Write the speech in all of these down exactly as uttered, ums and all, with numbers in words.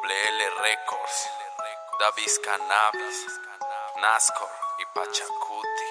Doble L Records, Davis Cannabis, Nasco y Pachacuti.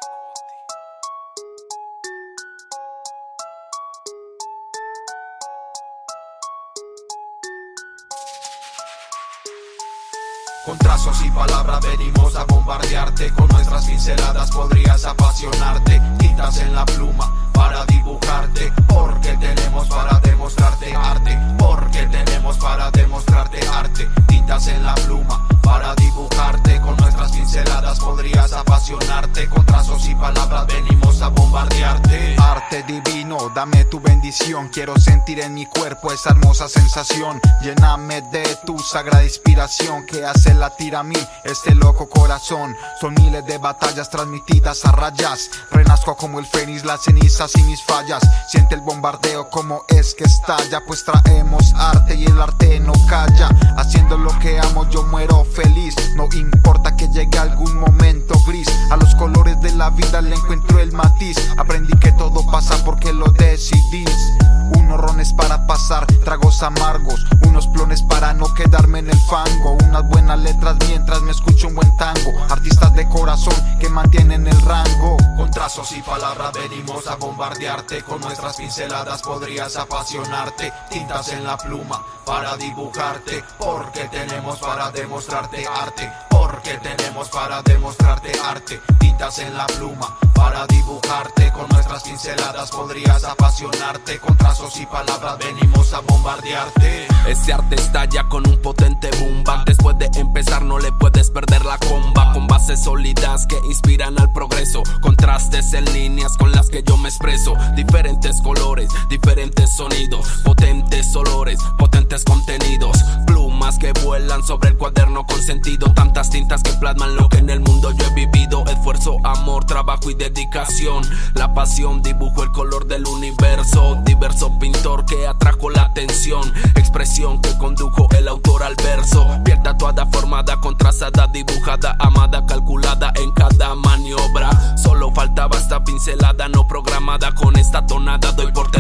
Con trazos y palabras venimos a bombardearte. Con nuestras pinceladas podrías apasionarte. Tintas en la pluma para dibujarte. Porque tenemos para demostrarte arte. Porque tenemos para demostrarte arte. Tintas en la pluma para dibujarte. Con nuestras pinceladas podrías apasionarte. Con trazos y palabras venimos a bombardearte. Arte divino, dame tu bendición. Quiero sentir en mi cuerpo esa hermosa sensación. Lléname de tu sagrada inspiración que hace latir a mí este loco corazón. Son miles de batallas transmitidas a rayas. Renazco como el fénix, las cenizas y mis fallas. Siente el bombardeo como es que estalla. Pues traemos arte y el arte no calla. Haciendo lo que amo yo muero feliz. No importa que llegue algún momento gris. A los colores de la vida le encuentro el matiz. Aprendí que todo pasa porque lo decidís. Unos rones para pasar tragos amargos. Unos plones para no quedarme en el fango. Unas buenas letras mientras me escucho un buen tango. Artistas de corazón que mantienen el rango. Con trazos y palabras venimos a bombardearte. Con nuestras pinceladas podrías apasionarte. Tintas en la pluma para dibujarte. Porque tenemos para demostrarte arte. Porque tenemos para demostrarte arte. Tintas en la pluma para dibujarte. Con nuestras pinceladas podrías apasionarte. Con trazos y palabras venimos a bombardearte. Este arte estalla con un potente boom bap. Después de empezar no le puedes perder la comba. Con bases sólidas que inspiran al progreso. Contrastes en líneas con las que yo me expreso. Diferentes colores, diferentes sonidos. Potentes olores, potentes contenidos. Plumas que vuelan sobre el cuaderno con sentido. Tantas tintas que plasman lo que en el mundo yo he vivido. Esfuerzo, amor, trabajo y dedicación. La pasión dibujó el color del universo. Diverso pintor que atrajo la atención. Expresión que condujo el autor al verso. Piel tatuada, formada, contrastada, dibujada, amada, calculada en cada maniobra. Solo faltaba esta pincelada no programada. Con esta tonada doy por